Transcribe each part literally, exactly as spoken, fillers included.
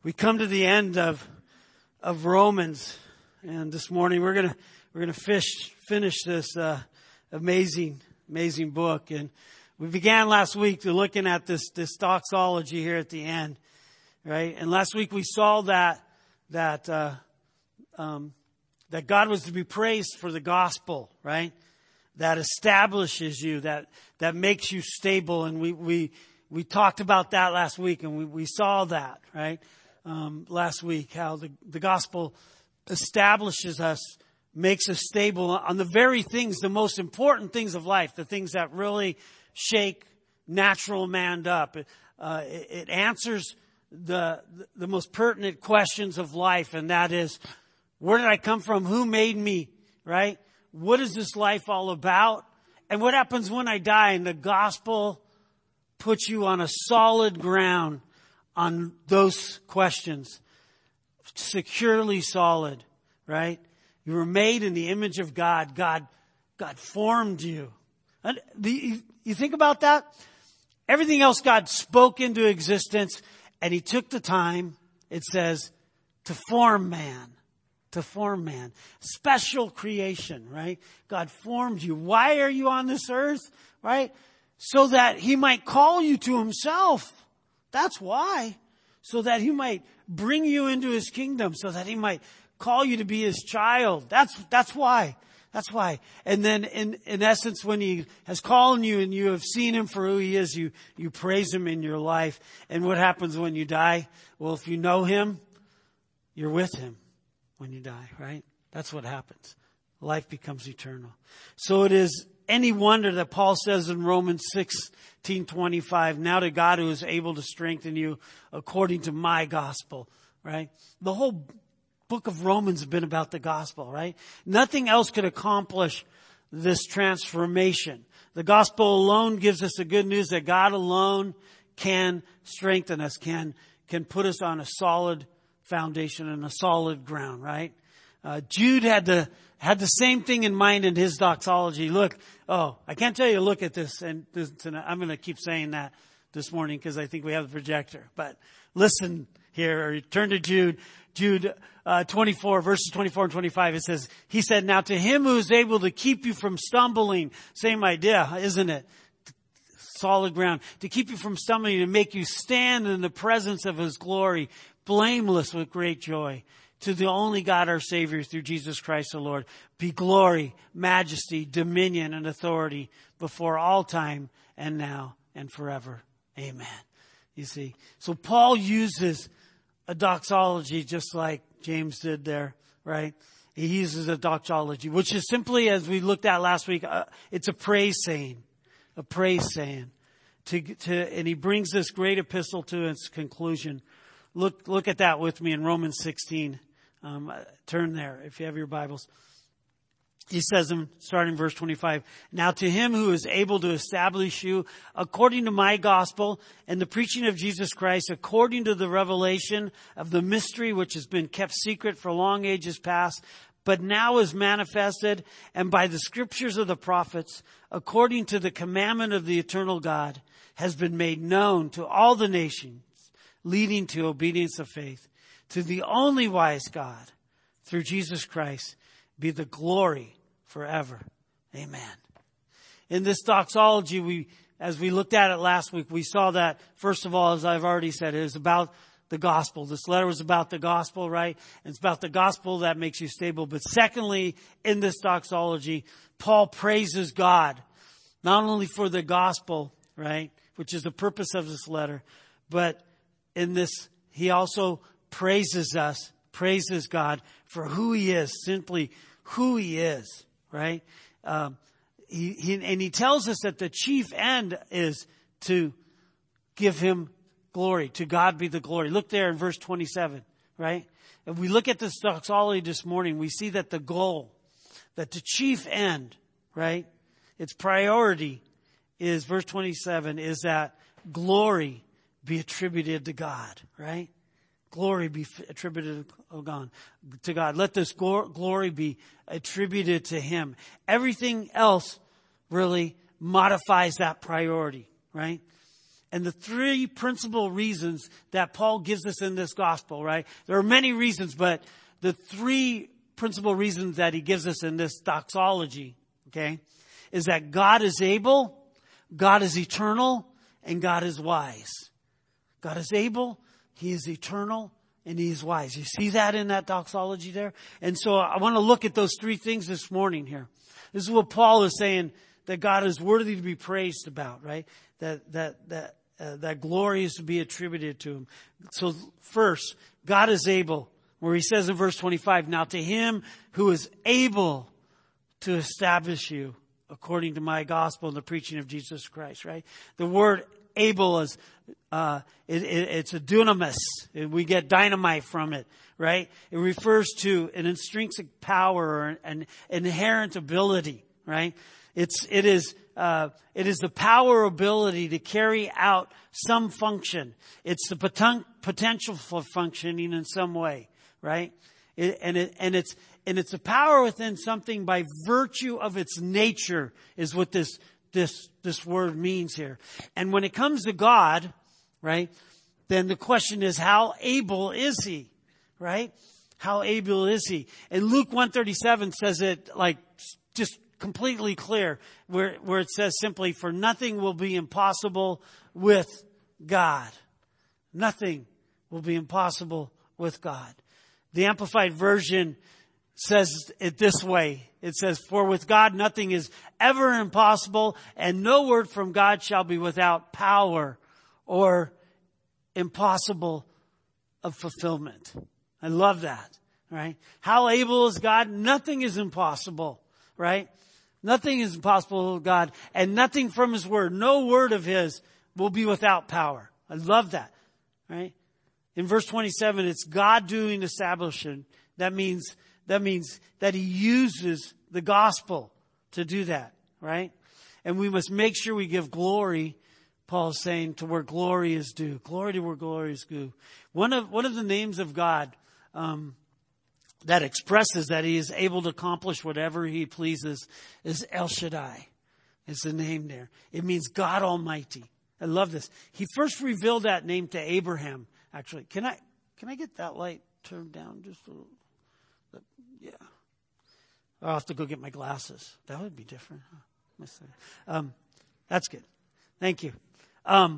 We come to the end of of Romans, and this morning we're gonna we're gonna fish finish this uh, amazing amazing book. And we began last week to looking at this this doxology here at the end, right? And last week we saw that that uh, um, that God was to be praised for the gospel, right? That establishes you, that that makes you stable, and we we we talked about that last week, and we we saw that, right? Um, last week, how the, the gospel establishes us, makes us stable on the very things, the most important things of life, the things that really shake natural man up. It, uh, it, it answers the, the most pertinent questions of life, and that is, where did I come from? Who made me? Right? What is this life all about? And what happens when I die? And the gospel puts you on a solid ground on those questions. Securely solid, right? You were made in the image of God. God, God formed you. And the, you think about that? Everything else God spoke into existence, and He took the time, it says, to form man. To form man. Special creation, right? God formed you. Why are you on this earth? Right? So that He might call you to Himself. That's why. So that He might bring you into His kingdom. So that He might call you to be His child. That's, that's why. That's why. And then in, in essence, when He has called you and you have seen Him for who He is, you, you praise Him in your life. And what happens when you die? Well, if you know Him, you're with Him when you die, right? That's what happens. Life becomes eternal. So it is any wonder that Paul says in Romans sixteen twenty-five, now to God who is able to strengthen you according to my gospel, right? The whole book of Romans has been about the gospel, right? Nothing else could accomplish this transformation. The gospel alone gives us the good news that God alone can strengthen us, can, can put us on a solid foundation and a solid ground, right? Uh, Jude had the, had the same thing in mind in his doxology. Look, oh, I can't tell you to look at this, and this, and I'm going to keep saying that this morning because I think we have the projector. But listen here, or turn to Jude, Jude uh, twenty-four, verses twenty-four and twenty-five. It says, He said, now to Him who is able to keep you from stumbling, same idea, isn't it? Solid ground, to keep you from stumbling, to make you stand in the presence of His glory, blameless with great joy. To the only God our Savior through Jesus Christ the Lord be glory, majesty, dominion, and authority before all time and now and forever. Amen. You see, so Paul uses a doxology just like James did there, right? He uses a doxology, which is simply, as we looked at last week, uh, it's a praise saying, a praise saying. To, to, and he brings this great epistle to its conclusion. Look, look at that with me in Romans sixteen. Um, turn there if you have your Bibles. He says, in, starting verse twenty-five, now to Him who is able to establish you according to my gospel and the preaching of Jesus Christ, according to the revelation of the mystery which has been kept secret for long ages past, but now is manifested, and by the scriptures of the prophets, according to the commandment of the eternal God, has been made known to all the nations, leading to obedience of faith. To the only wise God, through Jesus Christ, be the glory forever. Amen. In this doxology, we, as we looked at it last week, we saw that, first of all, as I've already said, it is about the gospel. This letter was about the gospel, right? It's about the gospel that makes you stable. But secondly, in this doxology, Paul praises God, not only for the gospel, right, which is the purpose of this letter, but in this, he also praises us, praises God for who He is, simply who He is, right? Um, he, he, and he tells us that the chief end is to give Him glory. To God be the glory. Look there in verse twenty-seven, right? If we look at this doxology this morning, we see that the goal, that the chief end, right? Its priority is, verse twenty-seven, is that glory be attributed to God, right? Glory be attributed to God. Let this glory be attributed to Him. Everything else really modifies that priority, right? And the three principal reasons that Paul gives us in this gospel, right? There are many reasons, but the three principal reasons that he gives us in this doxology, okay, is that God is able, God is eternal, and God is wise. God is able, He is eternal, and He is wise. You see that in that doxology there? And so I want to look at those three things this morning here. This is what Paul is saying that God is worthy to be praised about, right? That, that, that, uh, that glory is to be attributed to Him. So first, God is able, where He says in verse twenty-five, now to Him who is able to establish you according to my gospel and the preaching of Jesus Christ, right? The word able is, uh, it, it, it's a dunamis. We get dynamite from it, right? It refers to an intrinsic power or an, an inherent ability, right? It's, it is, uh, it is the power ability to carry out some function. It's the poten- potential for functioning in some way, right? It, and it, and it's, and it's a power within something by virtue of its nature is what this, this, this word means here. And when it comes to God, right, then the question is, how able is He, right? How able is He? And Luke one thirty-seven says it like just completely clear, where, where it says simply, for nothing will be impossible with God. Nothing will be impossible with God. The Amplified Version says it this way. It says, for with God nothing is ever impossible, and no word from God shall be without power or impossible of fulfillment. I love that, right? How able is God? Nothing is impossible, right? Nothing is impossible with God, and nothing from His word, no word of His will be without power. I love that, right? In verse twenty-seven, it's God doing establishment. That means, that means that He uses the gospel to do that, right? And we must make sure we give glory, Paul's saying, to where glory is due. Glory to where glory is due. One of, one of the names of God, um, that expresses that He is able to accomplish whatever He pleases is El Shaddai. It's the name there. It means God Almighty. I love this. He first revealed that name to Abraham. Actually, can I, can I get that light turned down just a little? Yeah. I'll have to go get my glasses. That would be different. Huh? Um, that's good. Thank you. Um,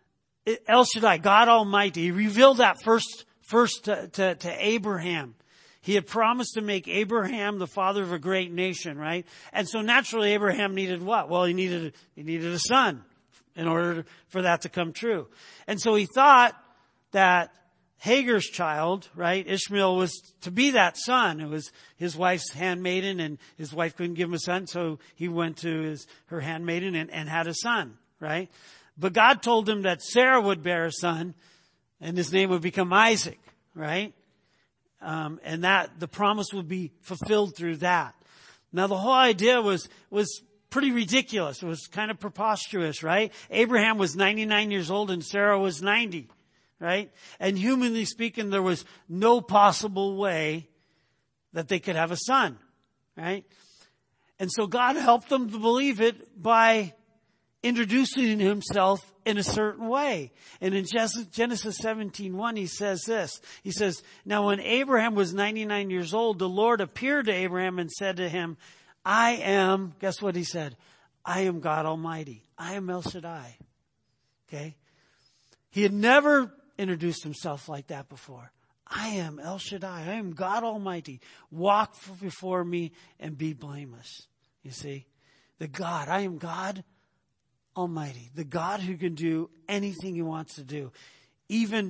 El Shaddai, God Almighty. He revealed that first, first to, to, to Abraham. He had promised to make Abraham the father of a great nation, right? And so naturally Abraham needed what? Well, he needed, he needed a son in order for that to come true. And so he thought that Hagar's child, right, Ishmael, was to be that son. It was his wife's handmaiden, and his wife couldn't give him a son, so he went to his, her handmaiden and, and had a son, right? But God told him that Sarah would bear a son, and his name would become Isaac, right? Um, and that the promise would be fulfilled through that. Now the whole idea was, was pretty ridiculous. It was kind of preposterous, right? Abraham was ninety-nine years old and Sarah was ninety, right? And humanly speaking, there was no possible way that they could have a son, right? And so God helped them to believe it by introducing Himself in a certain way. And in Genesis seventeen one, He says this. He says, now when Abraham was ninety-nine years old, the Lord appeared to Abraham and said to him, I am, guess what He said? I am God Almighty. I am El Shaddai. Okay? He had never introduced Himself like that before. I am El Shaddai. I am God Almighty. Walk before me and be blameless. You see? The God. I am God Almighty, the God who can do anything He wants to do. Even,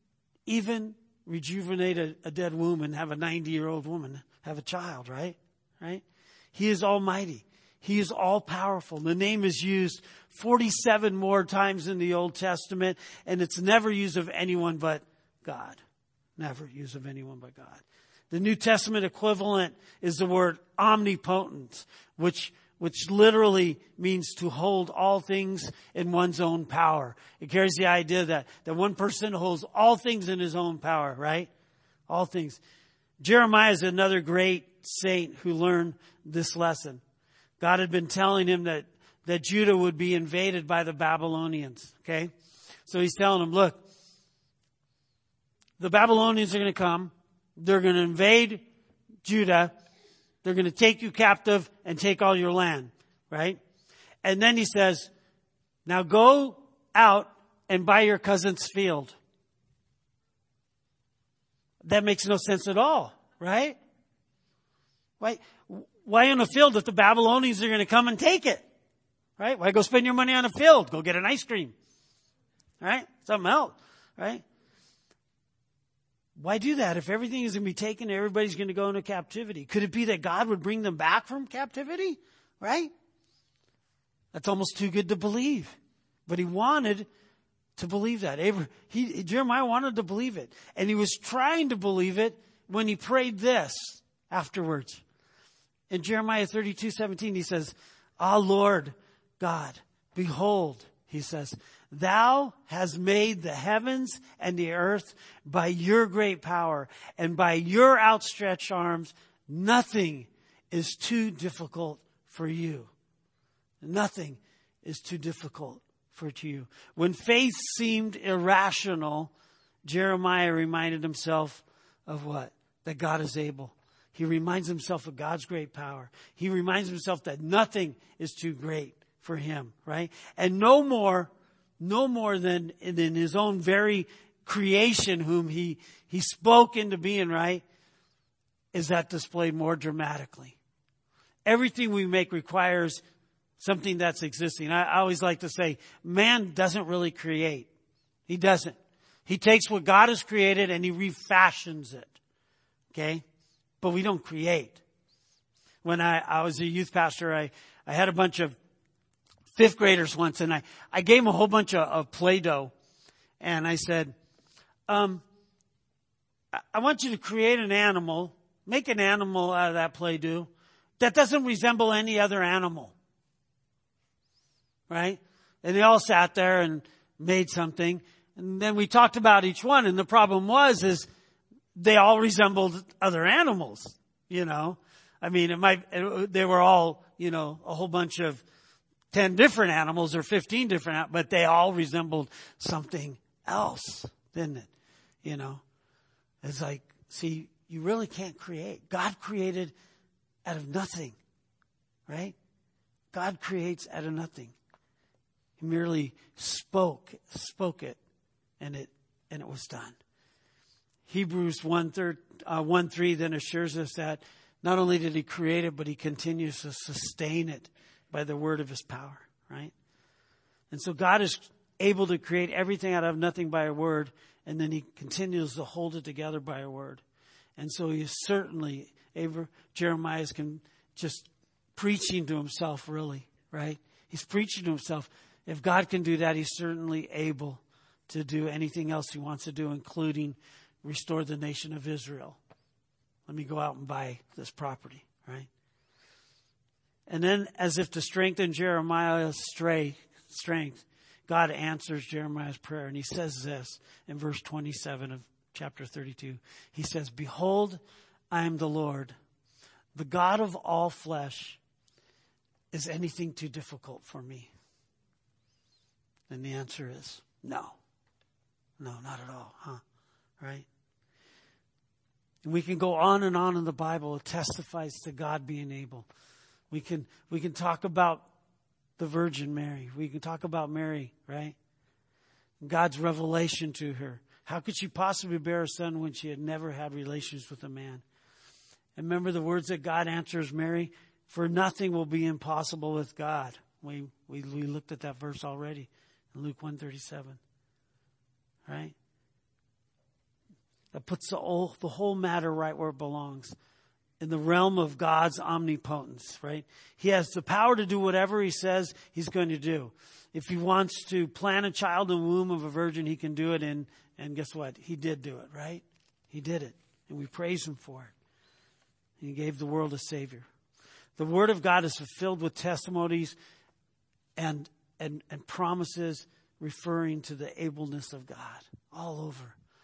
even rejuvenate a, a dead womb and have a ninety-year-old woman have a child, right? Right? He is Almighty. He is all-powerful. The name is used forty-seven more times in the Old Testament, and it's never used of anyone but God. Never used of anyone but God. The New Testament equivalent is the word omnipotent, which which literally means to hold all things in one's own power. It carries the idea that, that one person holds all things in his own power, right? All things. Jeremiah is another great saint who learned this lesson. God had been telling him that that Judah would be invaded by the Babylonians. Okay? So he's telling them, look, the Babylonians are going to come. They're going to invade Judah. They're going to take you captive and take all your land. Right? And then he says, now go out and buy your cousin's field. That makes no sense at all. Right? Why, why in a field if the Babylonians are going to come and take it? Right? Why go spend your money on a field? Go get an ice cream. Right? Something else. Right? Why do that if everything is going to be taken, everybody's going to go into captivity? Could it be that God would bring them back from captivity? Right? That's almost too good to believe. But he wanted to believe that. Abraham, he, Jeremiah wanted to believe it. And he was trying to believe it when he prayed this afterwards. In Jeremiah thirty-two seventeen, he says, Ah, Lord God, behold, he says, thou hast made the heavens and the earth by your great power, and by your outstretched arms. Nothing is too difficult for you. Nothing is too difficult for you. When faith seemed irrational, Jeremiah reminded himself of what? That God is able. He reminds himself of God's great power. He reminds himself that nothing is too great for him, right? And no more, no more than in his own very creation, whom he, he spoke into being, right? Is that displayed more dramatically. Everything we make requires something that's existing. I, I always like to say, man doesn't really create. He doesn't. He takes what God has created and he refashions it. Okay? But we don't create. When I, I was a youth pastor, I, I had a bunch of fifth graders once, and I, I gave them a whole bunch of, of Play-Doh. And I said, um, I, I want you to create an animal, make an animal out of that Play-Doh that doesn't resemble any other animal. Right? And they all sat there and made something. And then we talked about each one. And the problem was, is they all resembled other animals, you know. I mean, it might, it, they were all, you know, a whole bunch of ten different animals or fifteen different, but they all resembled something else, didn't it? You know, it's like, see, you really can't create. God created out of nothing, right? God creates out of nothing. He merely spoke, spoke it, and it, and it was done. Hebrews one, third, uh, one three then assures us that not only did he create it, but he continues to sustain it by the word of his power, right? And so God is able to create everything out of nothing by a word, and then he continues to hold it together by a word. And so he is certainly, Jeremiah is just preaching to himself, really, right? He's preaching to himself. If God can do that, he's certainly able to do anything else he wants to do, including restore the nation of Israel. Let me go out and buy this property, right? And then, as if to strengthen Jeremiah's strength, God answers Jeremiah's prayer. And he says this in verse twenty-seven of chapter thirty-two. He says, Behold, I am the Lord, the God of all flesh. Is anything too difficult for me? And the answer is no. No, not at all, huh? Right? And we can go on and on in the Bible. It testifies to God being able. We can, we can talk about the Virgin Mary. We can talk about Mary, right? God's revelation to her. How could she possibly bear a son when she had never had relations with a man? And remember the words that God answers Mary? For nothing will be impossible with God. We, we, we looked at that verse already in Luke one thirty-seven. Right? That puts the whole, the whole matter right where it belongs. In the realm of God's omnipotence, right? He has the power to do whatever he says he's going to do. If he wants to plant a child in the womb of a virgin, he can do it. And, and guess what? He did do it, right? He did it. And we praise him for it. He gave the world a Savior. The Word of God is fulfilled with testimonies and, and, and promises referring to the ableness of God all over.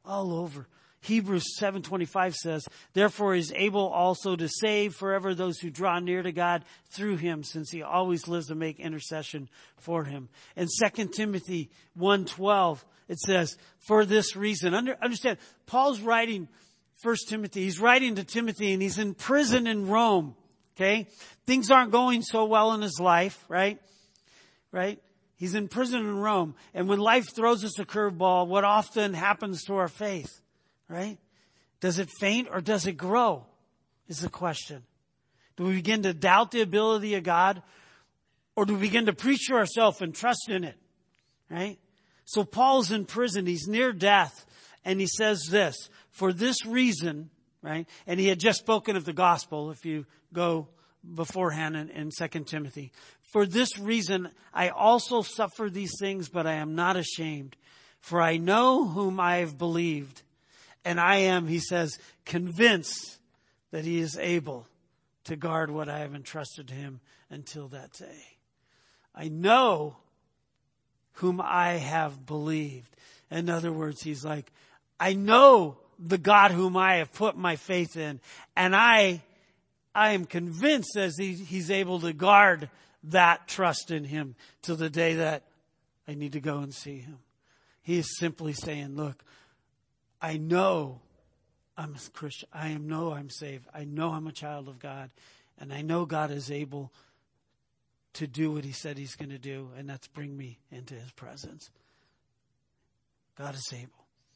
all over. Hebrews seven twenty-five says, therefore he is able also to save forever those who draw near to God through him, since he always lives to make intercession for him. In Second Timothy one twelve, it says, for this reason. Under, understand, Paul's writing First Timothy. He's writing to Timothy and he's in prison in Rome. Okay? Things aren't going so well in his life, right? Right? He's in prison in Rome. And when life throws us a curveball, what often happens to our faith? Right? Does it faint or does it grow? Is the question. Do we begin to doubt the ability of God? Or do we begin to preach to ourselves and trust in it? Right? So Paul's in prison. He's near death. And he says this, for this reason, right? And he had just spoken of the gospel, if you go beforehand in, in Second Timothy. For this reason, I also suffer these things, but I am not ashamed. For I know whom I have believed. And I am, he says, convinced that he is able to guard what I have entrusted to him until that day. I know whom I have believed. In other words, he's like, I know the God whom I have put my faith in. And I, I am convinced that he, he's able to guard that trust in him till the day that I need to go and see him. He is simply saying, look, I know I'm a Christian. I know I'm saved. I know I'm a child of God. And I know God is able to do what he said he's going to do. And that's bring me into his presence. God is able.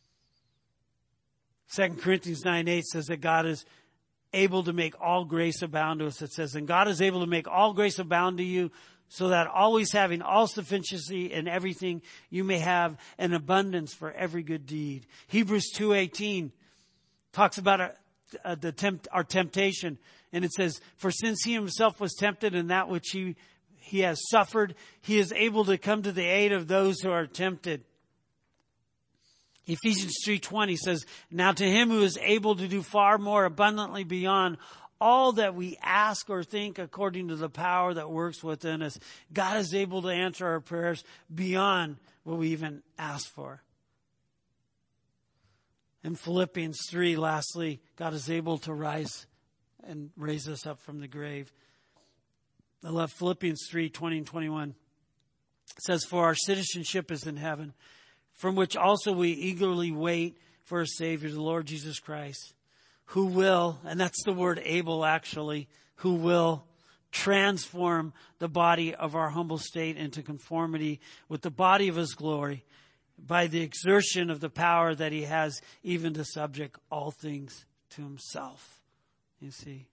Second Corinthians nine eight says that God is able to make all grace abound to us. It says, and God is able to make all grace abound to you, so that always having all sufficiency in everything, you may have an abundance for every good deed. Hebrews two eighteen talks about our, uh, the tempt, our temptation. And it says, for since he himself was tempted in that which he, he has suffered, he is able to come to the aid of those who are tempted. Ephesians three twenty says, now to him who is able to do far more abundantly beyond all that we ask or think according to the power that works within us. God is able to answer our prayers beyond what we even ask for. In Philippians three, lastly, God is able to rise and raise us up from the grave. I love Philippians three, twenty and twenty-one. It says, for our citizenship is in heaven, from which also we eagerly wait for a Savior, the Lord Jesus Christ, who will, and that's the word able actually, who will transform the body of our humble state into conformity with the body of his glory by the exertion of the power that he has even to subject all things to himself. You see.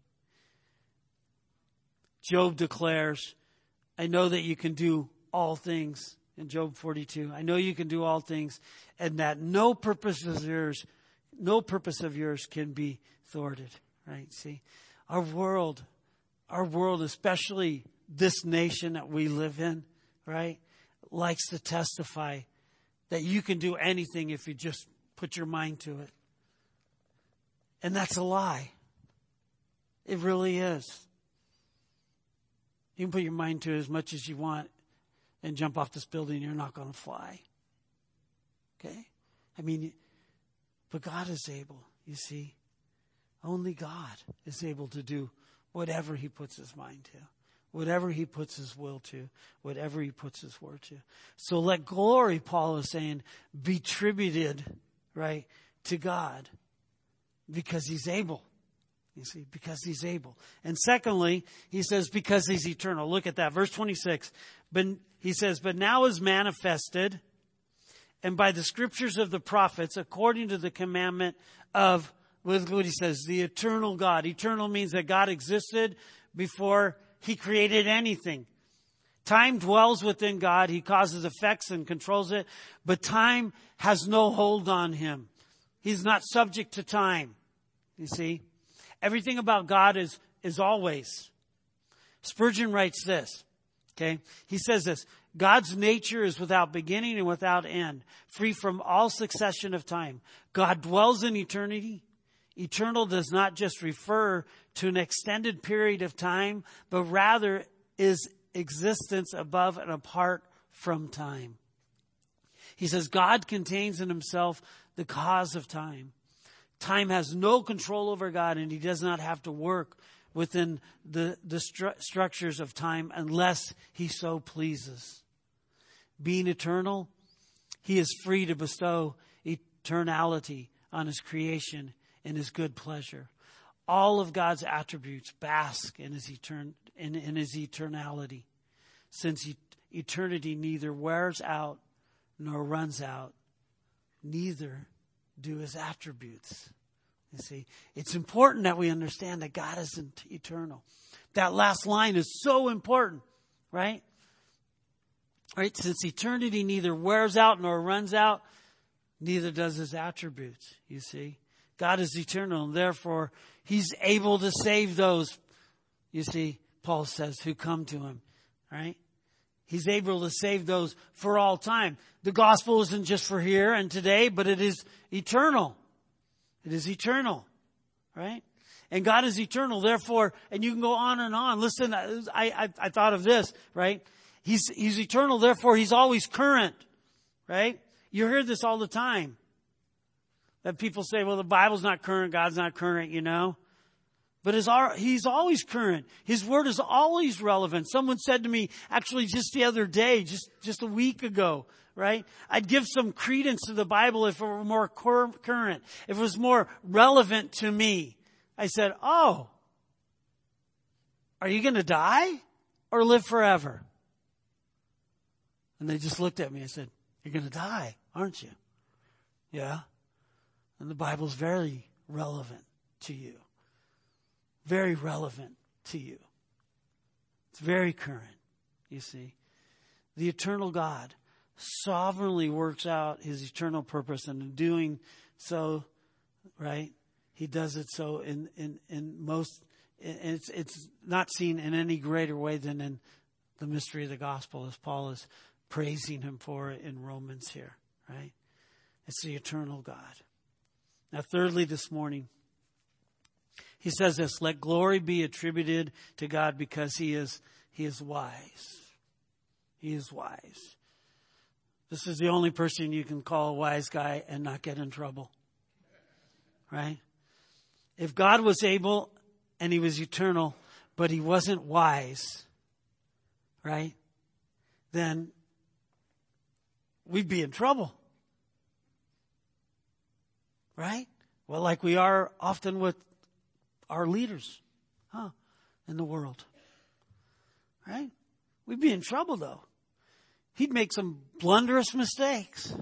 Job declares, I know that you can do all things. In Job forty-two, I know you can do all things, and that no purpose of yours, no purpose of yours can be thwarted. Right? See, our world, our world, especially this nation that we live in, right, likes to testify that you can do anything if you just put your mind to it. And that's a lie. It really is. You can put your mind to it as much as you want and jump off this building, you're not going to fly. Okay? I mean, but God is able, you see. Only God is able to do whatever he puts his mind to, whatever he puts his will to, whatever he puts his word to. So let glory, Paul is saying, be tributed, right, to God because he's able. You see, because he's able. And secondly, he says, because he's eternal. Look at that. Verse twenty-six. But he says, but now is manifested, and by the scriptures of the prophets, according to the commandment of, look what he says, the eternal God. Eternal means that God existed before he created anything. Time dwells within God. He causes effects and controls it. But time has no hold on him. He's not subject to time. You see? Everything about God is, is always. Spurgeon writes this. Okay? He says this. God's nature is without beginning and without end, free from all succession of time. God dwells in eternity. Eternal does not just refer to an extended period of time, but rather is existence above and apart from time. He says God contains in himself the cause of time. Time has no control over God, and he does not have to work within the, the stru- structures of time unless he so pleases. Being eternal, he is free to bestow eternality on his creation and his good pleasure. All of God's attributes bask in his, etern- in, in his eternality, since e- eternity neither wears out nor runs out. Neither do his attributes. You see, it's important that we understand that God isn't eternal. That last line is so important, right? Right? Since eternity neither wears out nor runs out, neither does his attributes, you see. God is eternal, and therefore he's able to save those, you see, Paul says, who come to him, right? He's able to save those for all time. The gospel isn't just for here and today, but it is eternal. It is eternal, right? And God is eternal, therefore, and you can go on and on. Listen, I, I, I thought of this, right? He's, he's eternal, therefore he's always current, right? You hear this all the time. That people say, well, the Bible's not current, God's not current, you know. But his, he's always current. His word is always relevant. Someone said to me, actually just the other day, just, just a week ago, right? I'd give some credence to the Bible if it were more current, if it was more relevant to me. I said, oh, are you going to die or live forever? And they just looked at me and said, you're going to die, aren't you? Yeah. And the Bible's very relevant to you. Very relevant to you. It's very current, you see. The eternal God sovereignly works out his eternal purpose, and in doing so, right, he does it so in, in, in most, it's, it's not seen in any greater way than in the mystery of the gospel, as Paul is praising him for it in Romans here, right? It's the eternal God. Now, thirdly, this morning, he says this, let glory be attributed to God because he is, he is wise. He is wise. This is the only person you can call a wise guy and not get in trouble. Right? If God was able and he was eternal, but he wasn't wise, right? Then we'd be in trouble. Right? Well, like we are often with our leaders, huh, in the world. Right? We'd be in trouble, though. He'd make some blunderous mistakes.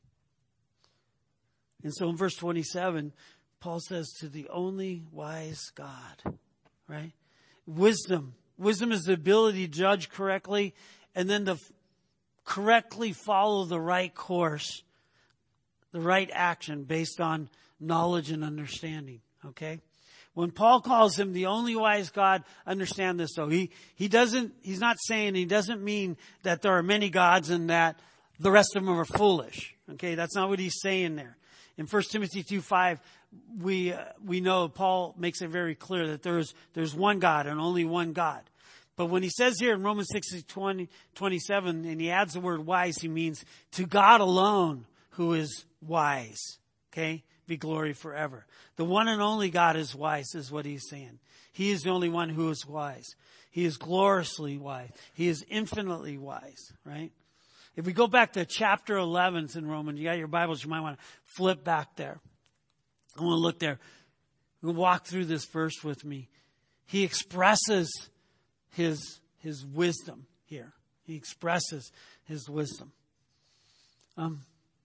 And so in verse twenty-seven, Paul says, to the only wise God, right? Wisdom. Wisdom is the ability to judge correctly and then to f- correctly follow the right course, the right action based on knowledge and understanding, okay? When Paul calls him the only wise God, understand this though. He, he doesn't, he's not saying, he doesn't mean that there are many gods and that the rest of them are foolish. Okay, that's not what he's saying there. In First Timothy two five, we, uh, we know Paul makes it very clear that there's, there's one God and only one God. But when he says here in Romans six twenty-seven, and he adds the word wise, he means to God alone who is wise. Okay? Be glory forever. The one and only God is wise, is what he's saying. He is the only one who is wise. He is gloriously wise. He is infinitely wise, right? If we go back to chapter eleven in Romans, you got your Bibles, you might want to flip back there. I want to look there. Walk through this verse with me. He expresses his, his wisdom here. He expresses his wisdom. Um,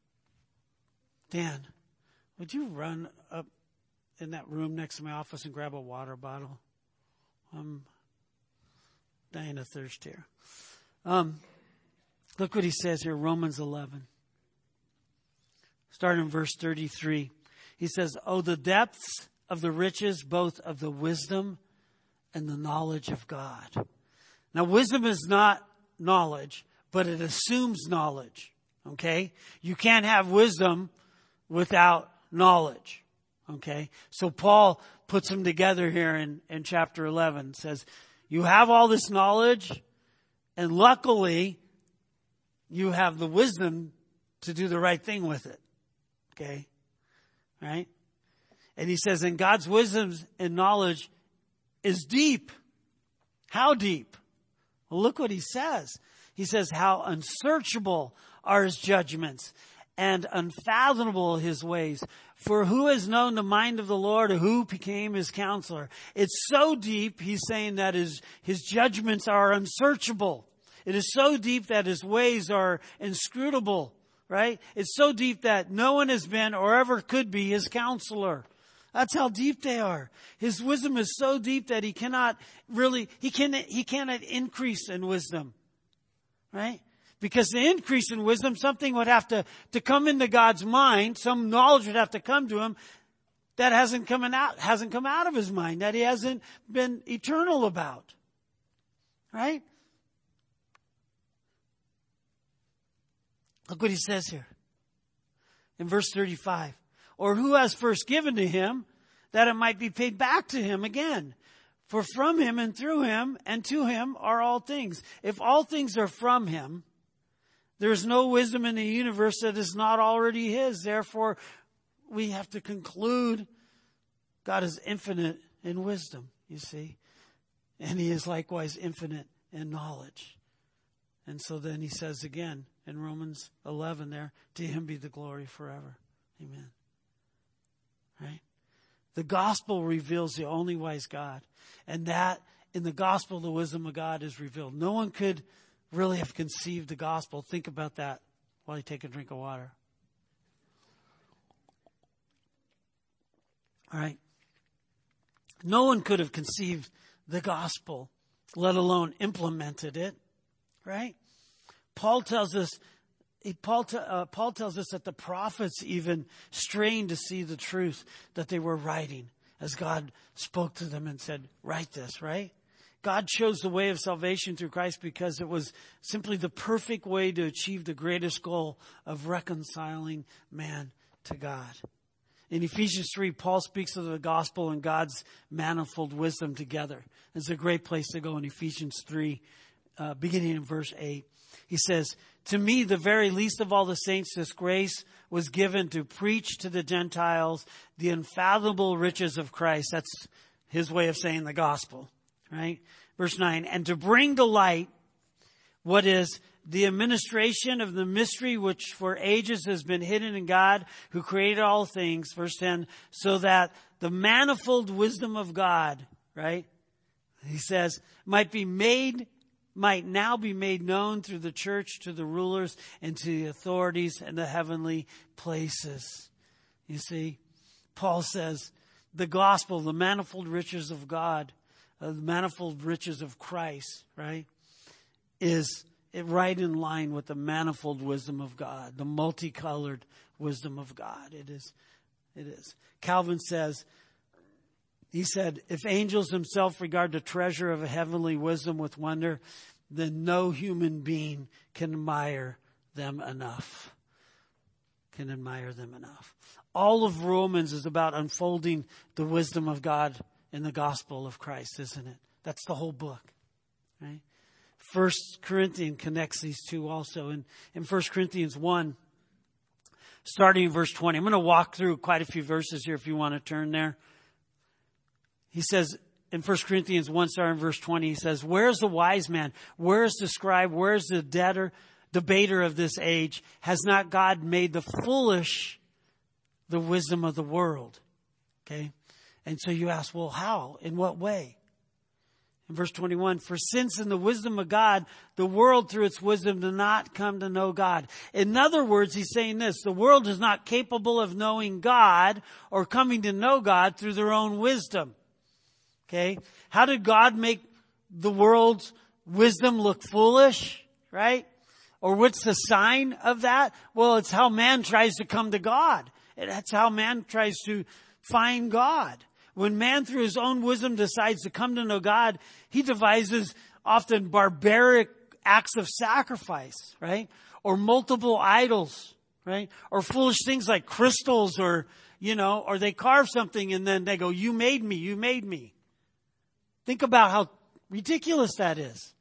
Dan, would you run up in that room next to my office and grab a water bottle? I'm dying of thirst here. Um, look what he says here, Romans eleven. Starting in verse thirty-three. He says, oh, the depths of the riches, both of the wisdom and the knowledge of God. Now, wisdom is not knowledge, but it assumes knowledge. Okay? You can't have wisdom without knowledge. Okay? So Paul puts them together here in, in chapter eleven. Says, you have all this knowledge, and luckily, you have the wisdom to do the right thing with it. Okay? right? And he says, and God's wisdom and knowledge is deep. How deep? Well, look what he says. He says, how unsearchable are his judgments and unfathomable his ways. For who has known the mind of the Lord, or who became his counselor? It's so deep, he's saying that his, his judgments are unsearchable. It is so deep that his ways are inscrutable, right? It's so deep that no one has been or ever could be his counselor. That's how deep they are. His wisdom is so deep that he cannot really, he can, he cannot increase in wisdom, right? Because the increase in wisdom, something would have to, to come into God's mind. Some knowledge would have to come to him that hasn't come out, hasn't come out of his mind, that he hasn't been eternal about. Right? Look what he says here. In verse thirty-five. Or who has first given to him that it might be paid back to him again? For from him and through him and to him are all things. If all things are from him, there is no wisdom in the universe that is not already his. Therefore, we have to conclude God is infinite in wisdom, you see. And he is likewise infinite in knowledge. And so then he says again in Romans eleven there, to him be the glory forever. Amen. Right? The gospel reveals the only wise God. And that in the gospel, the wisdom of God is revealed. No one could really have conceived the gospel. Think about that while you take a drink of water. All right. No one could have conceived the gospel, let alone implemented it. Right? Paul tells us, Paul, uh, Paul tells us that the prophets even strained to see the truth that they were writing as God spoke to them and said, write this, right? God chose the way of salvation through Christ because it was simply the perfect way to achieve the greatest goal of reconciling man to God. In Ephesians three, Paul speaks of the gospel and God's manifold wisdom together. It's a great place to go in Ephesians three, uh, beginning in verse eight. He says, to me, the very least of all the saints, this grace was given to preach to the Gentiles the unfathomable riches of Christ. That's his way of saying the gospel, right? Verse nine, and to bring to light what is the administration of the mystery which for ages has been hidden in God who created all things. Verse ten, so that the manifold wisdom of God, right? He says, might be made might now be made known through the church to the rulers and to the authorities in the heavenly places. You see, Paul says the gospel, the manifold riches of God, uh, the manifold riches of Christ, right, is it right in line with the manifold wisdom of God, the multicolored wisdom of God. It is, it is. Calvin says, he said, if angels themselves regard the treasure of a heavenly wisdom with wonder, then no human being can admire them enough. Can admire them enough. All of Romans is about unfolding the wisdom of God in the gospel of Christ, isn't it? That's the whole book, right? First Corinthians connects these two also. In, in First Corinthians one, starting in verse twenty, I'm going to walk through quite a few verses here if you want to turn there. He says in First Corinthians one, starting in verse twenty, he says, where's the wise man? Where's the scribe? Where's the debtor, debater of this age? Has not God made the foolish the wisdom of the world? Okay. And so you ask, well, how? In what way? In verse twenty-one, for since in the wisdom of God, the world through its wisdom did not come to know God. In other words, he's saying this, the world is not capable of knowing God or coming to know God through their own wisdom. Okay. How did God make the world's wisdom look foolish? Right? Or what's the sign of that? Well, it's how man tries to come to God. That's how man tries to find God. When man through his own wisdom decides to come to know God, he devises often barbaric acts of sacrifice, right? Or multiple idols, right? Or foolish things like crystals or, you know, or they carve something and then they go, you made me, you made me. Think about how ridiculous that is.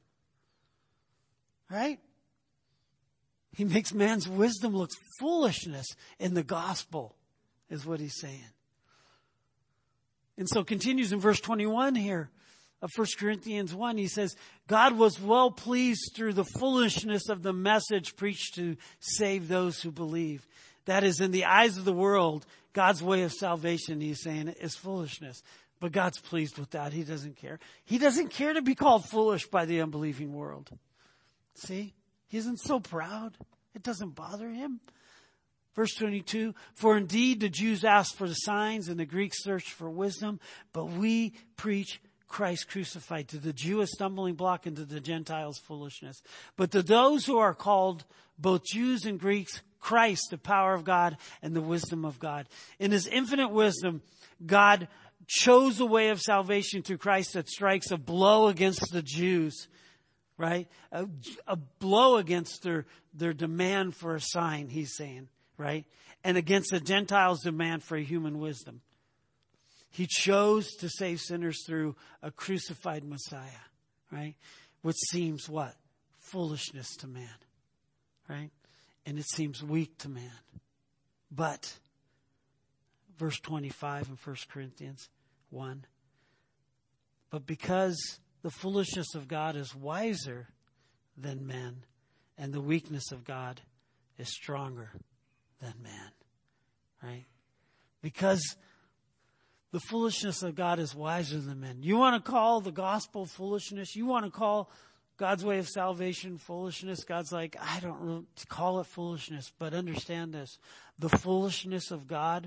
Right? He makes man's wisdom look foolishness in the gospel. is what he's saying. And so continues in verse twenty-one here of First Corinthians one. He says, God was well pleased through the foolishness of the message preached to save those who believe. That is, in the eyes of the world, God's way of salvation, he's saying, is foolishness. But God's pleased with that. He doesn't care. He doesn't care to be called foolish by the unbelieving world. See? He isn't so proud. It doesn't bother him. Verse twenty-two, for indeed the Jews ask for the signs and the Greeks search for wisdom, but we preach Christ crucified, to the Jew a stumbling block and to the Gentiles foolishness. But to those who are called, both Jews and Greeks, Christ, the power of God and the wisdom of God. In his infinite wisdom, God chose a way of salvation through Christ that strikes a blow against the Jews, right? A, a blow against their, their demand for a sign, he's saying, right? And against the Gentiles' demand for a human wisdom. He chose to save sinners through a crucified Messiah, right? Which seems what? Foolishness to man, right? And it seems weak to man. But, verse twenty-five in First Corinthians one, but because the foolishness of God is wiser than men, and the weakness of God is stronger than man, right? Because the foolishness of God is wiser than men. You want to call the gospel foolishness? You want to call God's way of salvation foolishness? God's like, I don't really call it foolishness, but understand this. The foolishness of God,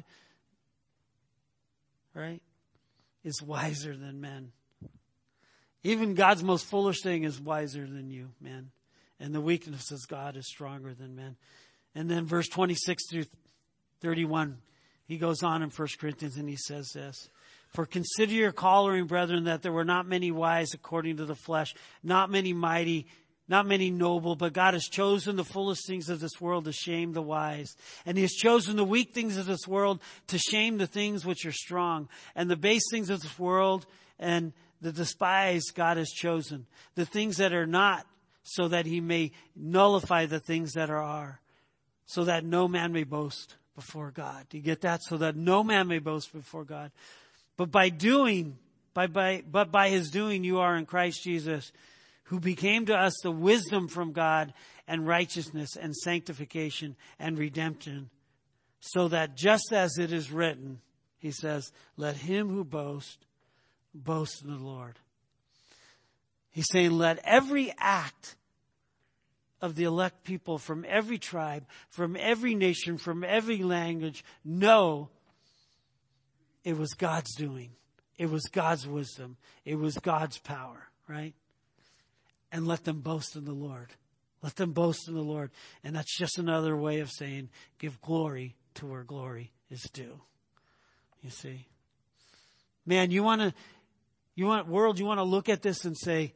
right, is wiser than men. Even God's most foolish thing is wiser than you, man. And the weakness of God is stronger than men. And then verse twenty-six through thirty-one, he goes on in First Corinthians and he says this. For consider your calling, brethren, that there were not many wise according to the flesh, not many mighty, not many noble, but God has chosen the foolish things of this world to shame the wise. And he has chosen the weak things of this world to shame the things which are strong. And the base things of this world and the despised God has chosen. The things that are not, so that he may nullify the things that are, are so that no man may boast before God. Do you get that? So that no man may boast before God. But by doing, by, by, but by his doing, you are in Christ Jesus, who became to us the wisdom from God and righteousness and sanctification and redemption. So that just as it is written, he says, let him who boasts, boast in the Lord. He's saying, let every act of the elect people from every tribe, from every nation, from every language, know it was God's doing. It was God's wisdom. It was God's power, right? And let them boast in the Lord. Let them boast in the Lord. And that's just another way of saying, give glory to where glory is due. You see? Man, you want to, you want, world, you want to look at this and say,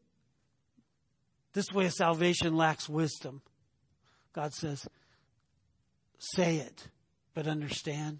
this way of salvation lacks wisdom. God says, say it, but understand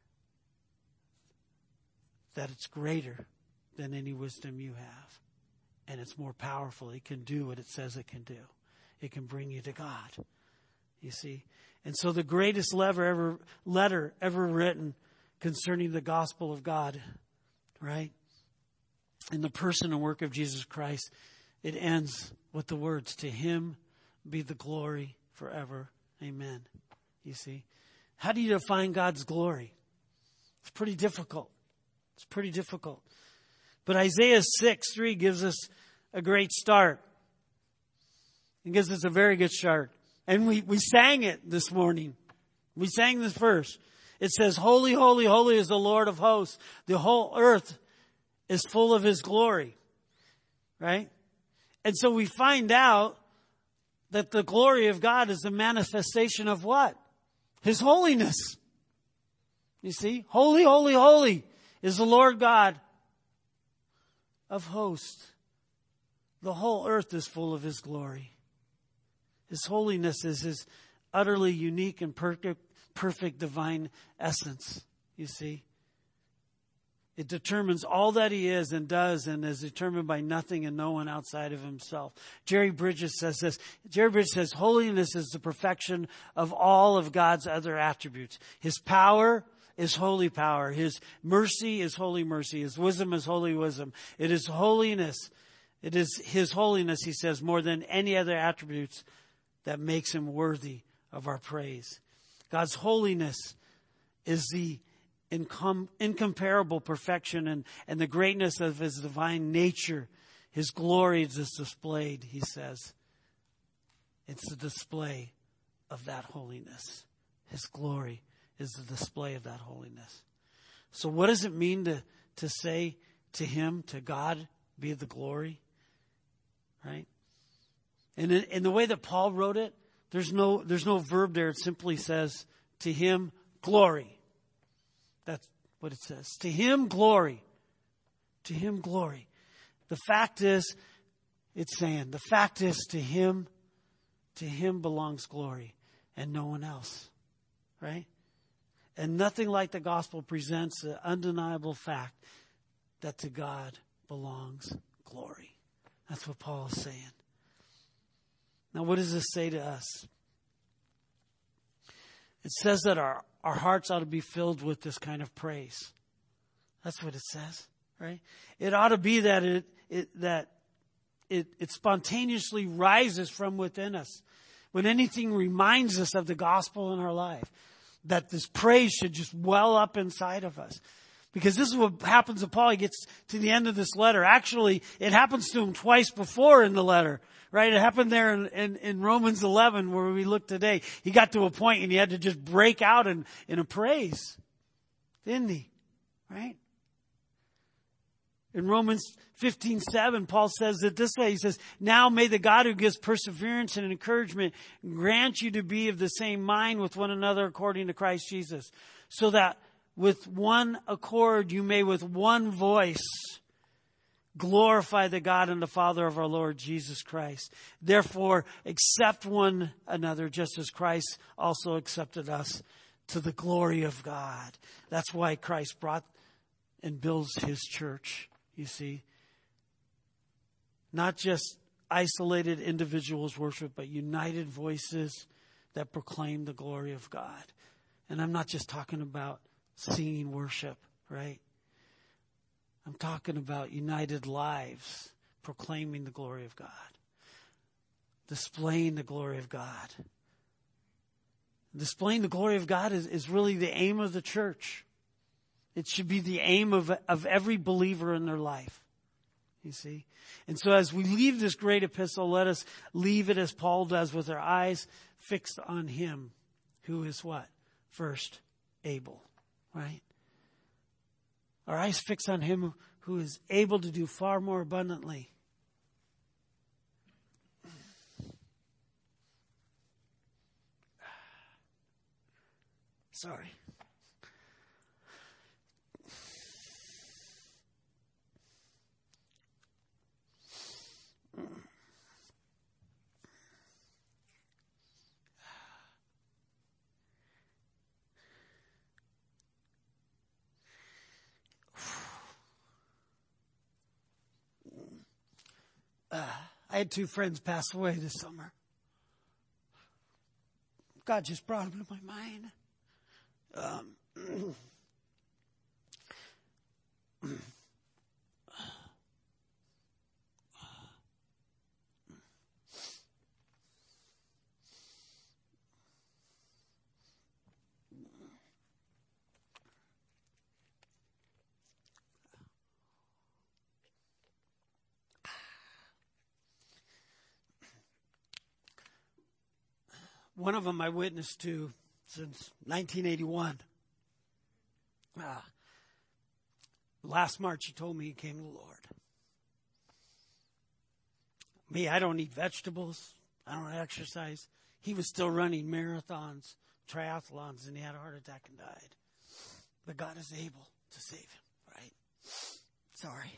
that it's greater than any wisdom you have. And it's more powerful. It can do what it says it can do. It can bring you to God. You see? And so the greatest letter ever, letter ever written concerning the gospel of God, right? In the person and work of Jesus Christ, it ends with the words, to him be the glory forever. Amen. You see? How do you define God's glory? It's pretty difficult. It's pretty difficult. But Isaiah six three gives us a great start. It gives us a very good start. And we, we sang it this morning. We sang this verse. It says, holy, holy, holy is the Lord of hosts. The whole earth is full of his glory. Right? And so we find out that the glory of God is a manifestation of what? His holiness. You see? Holy, holy, holy is the Lord God of hosts. The whole earth is full of his glory. His holiness is his utterly unique and perfect, perfect divine essence. You see? It determines all that he is and does and is determined by nothing and no one outside of himself. Jerry Bridges says this. Jerry Bridges says, holiness is the perfection of all of God's other attributes. His power is holy power. His mercy is holy mercy. His wisdom is holy wisdom. It is holiness. It is His holiness, he says, more than any other attributes that makes Him worthy of our praise. God's holiness is the incom- incomparable perfection and, and the greatness of His divine nature. His glory is displayed, he says. It's the display of that holiness. His glory is the display of that holiness. So what does it mean to, to say to Him, to God, be the glory? Right? And in, in the way that Paul wrote it, there's no, there's no verb there. It simply says, to Him, glory. That's what it says. To Him, glory. To Him, glory. The fact is, it's saying, the fact is to Him, to Him belongs glory and no one else. Right? And nothing like the gospel presents the undeniable fact that to God belongs glory. That's what Paul is saying. Now, what does this say to us? It says that our, our hearts ought to be filled with this kind of praise. That's what it says, right? It ought to be that it, it that it, it spontaneously rises from within us. When anything reminds us of the gospel in our life, that this praise should just well up inside of us. Because this is what happens to Paul. He gets to the end of this letter. Actually, it happens to him twice before in the letter, right? It happened there in, in, in Romans eleven where we look today. He got to a point and he had to just break out in, in a praise. Didn't he? Right? In Romans fifteen seven, Paul says it this way. He says, now may the God who gives perseverance and encouragement grant you to be of the same mind with one another according to Christ Jesus, so that with one accord you may with one voice glorify the God and the Father of our Lord Jesus Christ. Therefore, accept one another just as Christ also accepted us to the glory of God. That's why Christ brought and builds His church. You see, not just isolated individuals worship, but united voices that proclaim the glory of God. And I'm not just talking about singing worship, right? I'm talking about united lives proclaiming the glory of God, displaying the glory of God. Displaying the glory of God is, is really the aim of the church. It should be the aim of, of every believer in their life. You see? And so as we leave this great epistle, let us leave it as Paul does, with our eyes fixed on Him who is what? First, able. Right? Our eyes fixed on Him who is able to do far more abundantly. Sorry. Uh, I had two friends pass away this summer. God just brought them to my mind. Um, One of them I witnessed to since nineteen eighty-one. Uh, last March, he told me he came to the Lord. Me, I don't eat vegetables. I don't exercise. He was still running marathons, triathlons, and he had a heart attack and died. But God is able to save him, right? Sorry.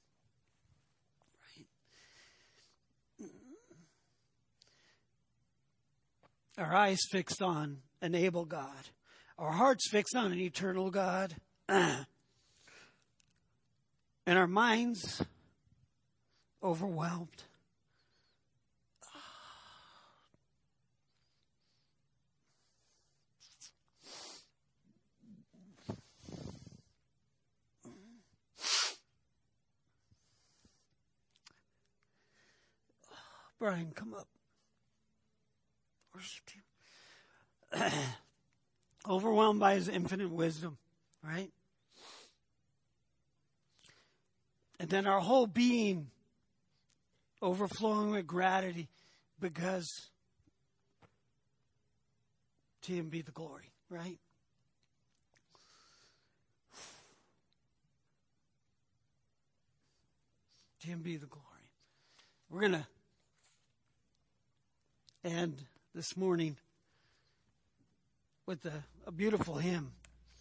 Our eyes fixed on an able God. Our hearts fixed on an eternal God. And our minds overwhelmed. Brian, come up. Worship team. Overwhelmed by his infinite wisdom, right? And then our whole being overflowing with gratitude because to him be the glory, right? To him be the glory. We're going to end this morning with a, a beautiful hymn.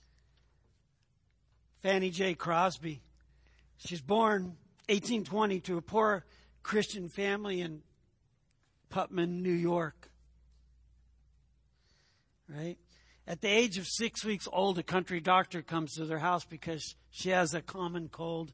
Fanny J. Crosby. She's born eighteen twenty to a poor Christian family in Putman, New York. Right? At the age of six weeks old, a country doctor comes to their house because she has a common cold.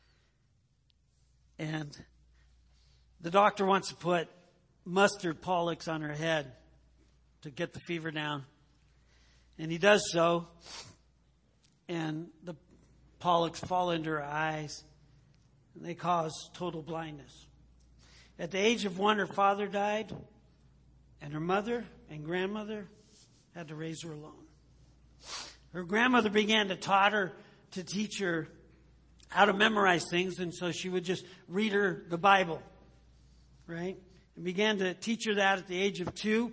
And the doctor wants to put mustard pollux on her head to get the fever down. And he does so. And the pollux fall into her eyes. And they cause total blindness. At the age of one, her father died. And her mother and grandmother had to raise her alone. Her grandmother began to taught her, to teach her how to memorize things. And so she would just read her the Bible. Right? And began to teach her that at the age of two.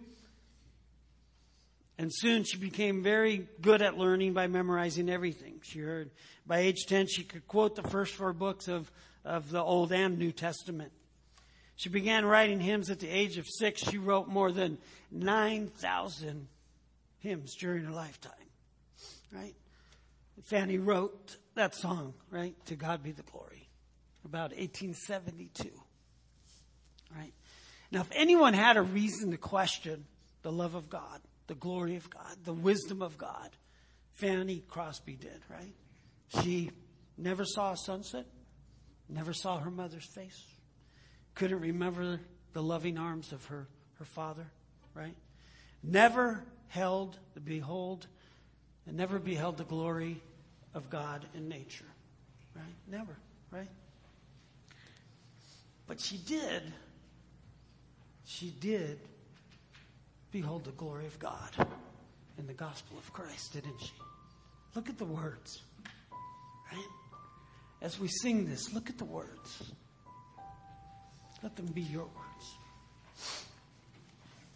And soon she became very good at learning by memorizing everything she heard. By age ten, she could quote the first four books of, of the Old and New Testament. She began writing hymns at the age of six. She wrote more than nine thousand hymns during her lifetime. Right? Fanny wrote that song, right? To God be the glory. About eighteen seventy-two. Right? Now, if anyone had a reason to question the love of God, the glory of God, the wisdom of God, Fanny Crosby did, right? She never saw a sunset, never saw her mother's face, couldn't remember the loving arms of her, her father, right? Never held the behold and never beheld the glory of God in nature, right? Never, right? But she did, she did behold the glory of God in the gospel of Christ, didn't she? Look at the words, right? As we sing this, look at the words. Let them be your words.